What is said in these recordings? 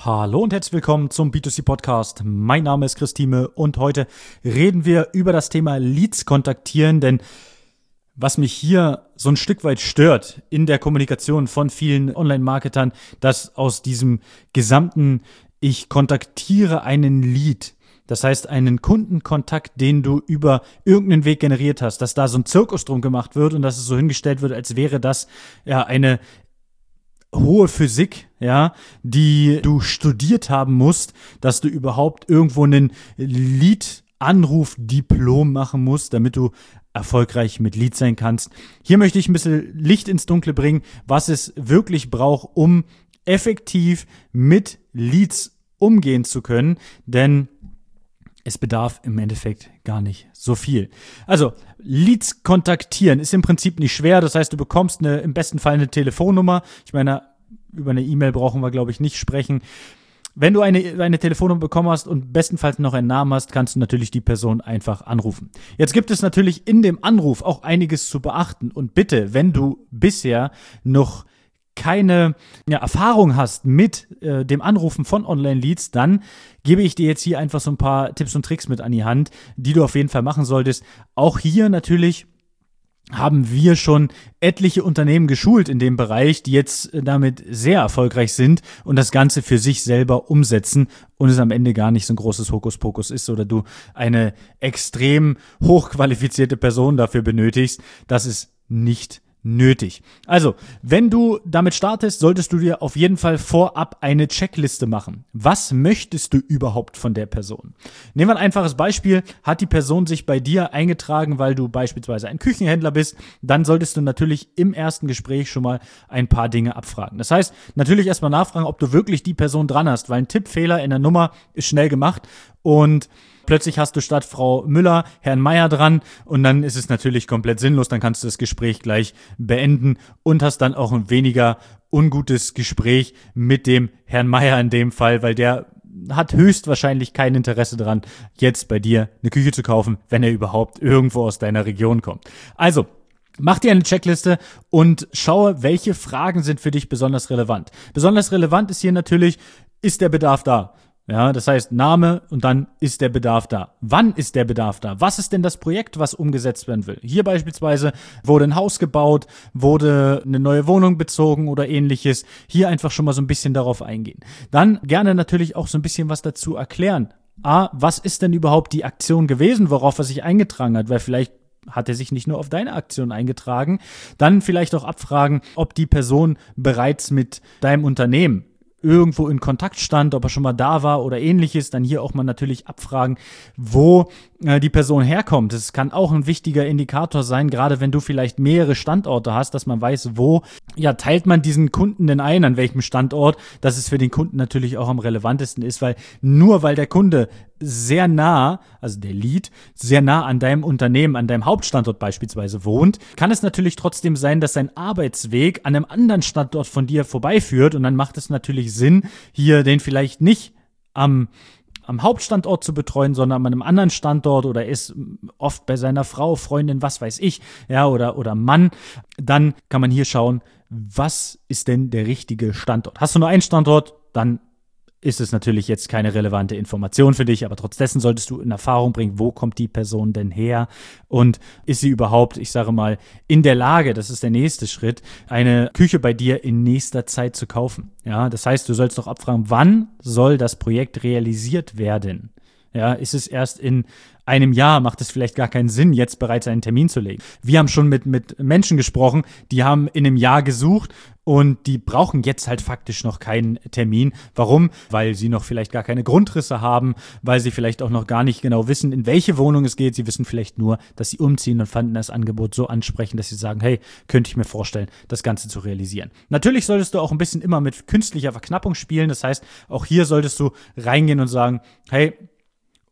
Hallo und herzlich willkommen zum B2C-Podcast. Mein Name ist Christine und heute reden wir über das Thema Leads kontaktieren, denn was mich hier so ein Stück weit stört in der Kommunikation von vielen Online-Marketern, dass aus diesem gesamten ich kontaktiere einen Lead, das heißt einen Kundenkontakt, den du über irgendeinen Weg generiert hast, dass da so ein Zirkus drum gemacht wird und dass es so hingestellt wird, als wäre das ja eine hohe Physik, ja, die du studiert haben musst, dass du überhaupt irgendwo einen Lead-Anruf-Diplom machen musst, damit du erfolgreich mit Leads sein kannst. Hier möchte ich ein bisschen Licht ins Dunkle bringen, was es wirklich braucht, um effektiv mit Leads umgehen zu können, denn es bedarf im Endeffekt gar nicht so viel. Also, Leads kontaktieren ist im Prinzip nicht schwer. Das heißt, du bekommst im besten Fall eine Telefonnummer. Ich meine, über eine E-Mail brauchen wir, glaube ich, nicht sprechen. Wenn du eine Telefonnummer bekommen hast und bestenfalls noch einen Namen hast, kannst du natürlich die Person einfach anrufen. Jetzt gibt es natürlich in dem Anruf auch einiges zu beachten. Und bitte, wenn du bisher noch keine Erfahrung hast mit dem Anrufen von Online-Leads, dann gebe ich dir jetzt hier einfach so ein paar Tipps und Tricks mit an die Hand, die du auf jeden Fall machen solltest. Auch hier natürlich haben wir schon etliche Unternehmen geschult in dem Bereich, die jetzt damit sehr erfolgreich sind und das Ganze für sich selber umsetzen und es am Ende gar nicht so ein großes Hokuspokus ist oder du eine extrem hochqualifizierte Person dafür benötigst. Das ist nicht nötig. Also, wenn du damit startest, solltest du dir auf jeden Fall vorab eine Checkliste machen. Was möchtest du überhaupt von der Person? Nehmen wir ein einfaches Beispiel. Hat die Person sich bei dir eingetragen, weil du beispielsweise ein Küchenhändler bist, dann solltest du natürlich im ersten Gespräch schon mal ein paar Dinge abfragen. Das heißt, natürlich erstmal nachfragen, ob du wirklich die Person dran hast, weil ein Tippfehler in der Nummer ist schnell gemacht und plötzlich hast du statt Frau Müller Herrn Meier dran und dann ist es natürlich komplett sinnlos, dann kannst du das Gespräch gleich beenden und hast dann auch ein weniger ungutes Gespräch mit dem Herrn Meier in dem Fall, weil der hat höchstwahrscheinlich kein Interesse daran, jetzt bei dir eine Küche zu kaufen, wenn er überhaupt irgendwo aus deiner Region kommt. Also, mach dir eine Checkliste und schaue, welche Fragen sind für dich besonders relevant. Besonders relevant ist hier natürlich, ist der Bedarf da? Ja, das heißt Name und dann ist der Bedarf da. Wann ist der Bedarf da? Was ist denn das Projekt, was umgesetzt werden will? Hier beispielsweise wurde ein Haus gebaut, wurde eine neue Wohnung bezogen oder ähnliches. Hier einfach schon mal so ein bisschen darauf eingehen. Dann gerne natürlich auch so ein bisschen was dazu erklären. Was ist denn überhaupt die Aktion gewesen, worauf er sich eingetragen hat? Weil vielleicht hat er sich nicht nur auf deine Aktion eingetragen. Dann vielleicht auch abfragen, ob die Person bereits mit deinem Unternehmen irgendwo in Kontakt stand, ob er schon mal da war oder ähnliches, dann hier auch mal natürlich abfragen, wo die Person herkommt. Das kann auch ein wichtiger Indikator sein, gerade wenn du vielleicht mehrere Standorte hast, dass man weiß, wo teilt man diesen Kunden denn ein, an welchem Standort, dass es für den Kunden natürlich auch am relevantesten ist, weil nur weil der Kunde sehr nah, also der Lead, sehr nah an deinem Unternehmen, an deinem Hauptstandort beispielsweise wohnt, kann es natürlich trotzdem sein, dass sein Arbeitsweg an einem anderen Standort von dir vorbeiführt und dann macht es natürlich Sinn, hier den vielleicht nicht am Hauptstandort zu betreuen, sondern an einem anderen Standort oder ist oft bei seiner Frau, Freundin, was weiß ich, oder Mann, dann kann man hier schauen, was ist denn der richtige Standort? Hast du nur einen Standort, dann ist es natürlich jetzt keine relevante Information für dich, aber trotz dessen solltest du in Erfahrung bringen, wo kommt die Person denn her und ist sie überhaupt, ich sage mal, in der Lage, das ist der nächste Schritt, eine Küche bei dir in nächster Zeit zu kaufen. Ja, das heißt, du sollst doch abfragen, wann soll das Projekt realisiert werden? Ja, ist es erst in einem Jahr, macht es vielleicht gar keinen Sinn, jetzt bereits einen Termin zu legen. Wir haben schon mit Menschen gesprochen, die haben in einem Jahr gesucht und die brauchen jetzt halt faktisch noch keinen Termin. Warum? Weil sie noch vielleicht gar keine Grundrisse haben, weil sie vielleicht auch noch gar nicht genau wissen, in welche Wohnung es geht. Sie wissen vielleicht nur, dass sie umziehen und fanden das Angebot so ansprechend, dass sie sagen, hey, könnte ich mir vorstellen, das Ganze zu realisieren. Natürlich solltest du auch ein bisschen immer mit künstlicher Verknappung spielen. Das heißt, auch hier solltest du reingehen und sagen, hey,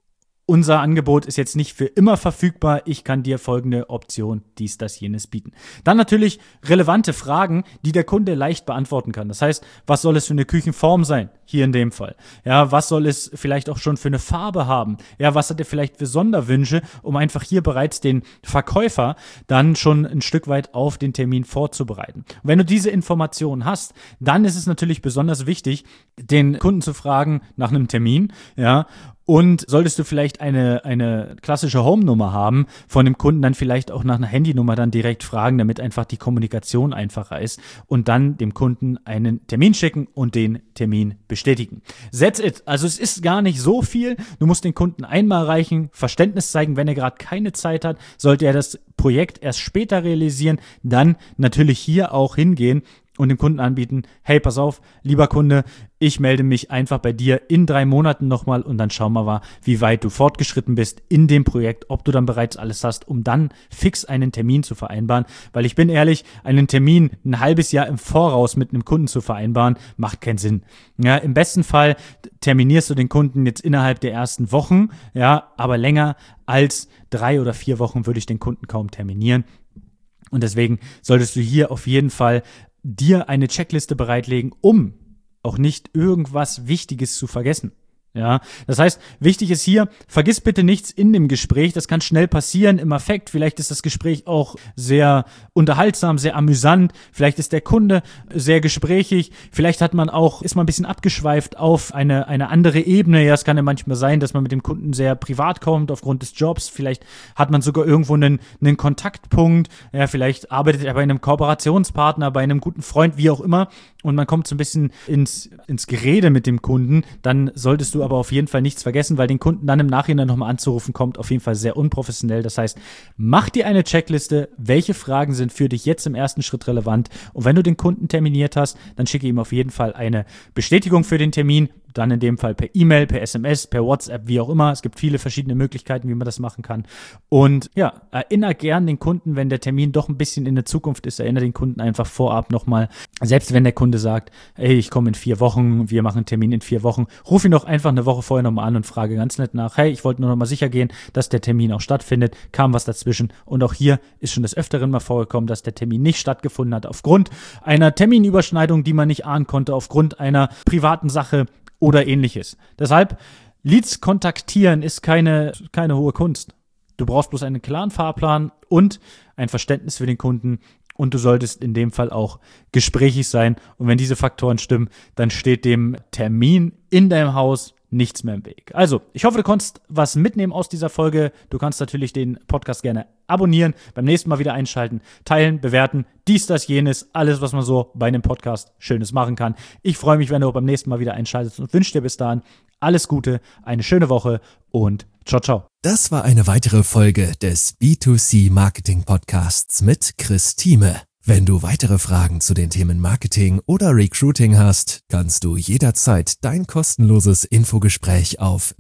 unser Angebot ist jetzt nicht für immer verfügbar. Ich kann dir folgende Option, dies, das, jenes bieten. Dann natürlich relevante Fragen, die der Kunde leicht beantworten kann. Das heißt, was soll es für eine Küchenform sein? Hier in dem Fall. Ja, was soll es vielleicht auch schon für eine Farbe haben? Ja, was hat er vielleicht für Sonderwünsche, um einfach hier bereits den Verkäufer dann schon ein Stück weit auf den Termin vorzubereiten. Und wenn du diese Informationen hast, dann ist es natürlich besonders wichtig, den Kunden zu fragen nach einem Termin, ja. Und solltest du vielleicht eine klassische Home-Nummer haben, von dem Kunden dann vielleicht auch nach einer Handynummer dann direkt fragen, damit einfach die Kommunikation einfacher ist und dann dem Kunden einen Termin schicken und den Termin bestätigen. That's it. Also es ist gar nicht so viel. Du musst den Kunden einmal erreichen, Verständnis zeigen, wenn er gerade keine Zeit hat, sollte er das Projekt erst später realisieren, dann natürlich hier auch hingehen und dem Kunden anbieten, hey, pass auf, lieber Kunde, ich melde mich einfach bei dir in 3 Monaten nochmal und dann schauen wir mal, wie weit du fortgeschritten bist in dem Projekt, ob du dann bereits alles hast, um dann fix einen Termin zu vereinbaren. Weil ich bin ehrlich, einen Termin ein halbes Jahr im Voraus mit einem Kunden zu vereinbaren, macht keinen Sinn. Ja, im besten Fall terminierst du den Kunden jetzt innerhalb der ersten Wochen, ja, aber länger als 3 oder 4 Wochen würde ich den Kunden kaum terminieren. Und deswegen solltest du hier auf jeden Fall dir eine Checkliste bereitlegen, um auch nicht irgendwas Wichtiges zu vergessen. Ja, das heißt, wichtig ist hier, vergiss bitte nichts in dem Gespräch, das kann schnell passieren im Affekt, vielleicht ist das Gespräch auch sehr unterhaltsam, sehr amüsant, vielleicht ist der Kunde sehr gesprächig, vielleicht ist man ein bisschen abgeschweift auf eine andere Ebene, ja, es kann ja manchmal sein, dass man mit dem Kunden sehr privat kommt aufgrund des Jobs, vielleicht hat man sogar irgendwo einen Kontaktpunkt, ja, vielleicht arbeitet er bei einem Kooperationspartner, bei einem guten Freund, wie auch immer, und man kommt so ein bisschen ins Gerede mit dem Kunden, dann solltest du aber auf jeden Fall nichts vergessen, weil den Kunden dann im Nachhinein nochmal anzurufen, kommt auf jeden Fall sehr unprofessionell. Das heißt, mach dir eine Checkliste, welche Fragen sind für dich jetzt im ersten Schritt relevant und wenn du den Kunden terminiert hast, dann schicke ihm auf jeden Fall eine Bestätigung für den Termin, dann in dem Fall per E-Mail, per SMS, per WhatsApp, wie auch immer. Es gibt viele verschiedene Möglichkeiten, wie man das machen kann. Und ja, erinnere gern den Kunden, wenn der Termin doch ein bisschen in der Zukunft ist, erinnere den Kunden einfach vorab nochmal. Selbst wenn der Kunde sagt, ey, ich komme in 4 Wochen, wir machen einen Termin in 4 Wochen, ruf ihn doch einfach eine Woche vorher nochmal an und frage ganz nett nach, hey, ich wollte nur nochmal sicher gehen, dass der Termin auch stattfindet, kam was dazwischen. Und auch hier ist schon des Öfteren mal vorgekommen, dass der Termin nicht stattgefunden hat, aufgrund einer Terminüberschneidung, die man nicht ahnen konnte, aufgrund einer privaten Sache oder ähnliches. Deshalb, Leads kontaktieren ist keine hohe Kunst. Du brauchst bloß einen klaren Fahrplan und ein Verständnis für den Kunden und du solltest in dem Fall auch gesprächig sein. Und wenn diese Faktoren stimmen, dann steht dem Termin in deinem Haus nichts mehr im Weg. Also, ich hoffe, du konntest was mitnehmen aus dieser Folge. Du kannst natürlich den Podcast gerne abonnieren, beim nächsten Mal wieder einschalten, teilen, bewerten, dies, das, jenes, alles, was man so bei einem Podcast Schönes machen kann. Ich freue mich, wenn du beim nächsten Mal wieder einschaltest und wünsche dir bis dahin alles Gute, eine schöne Woche und ciao, ciao. Das war eine weitere Folge des B2C Marketing Podcasts mit Chris Thieme. Wenn du weitere Fragen zu den Themen Marketing oder Recruiting hast, kannst du jederzeit dein kostenloses Infogespräch auf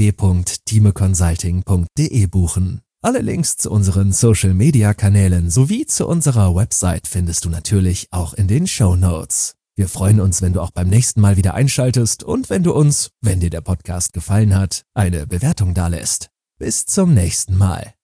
www.thimeconsulting.de buchen. Alle Links zu unseren Social-Media-Kanälen sowie zu unserer Website findest du natürlich auch in den Shownotes. Wir freuen uns, wenn du auch beim nächsten Mal wieder einschaltest und wenn du uns, wenn dir der Podcast gefallen hat, eine Bewertung dalässt. Bis zum nächsten Mal.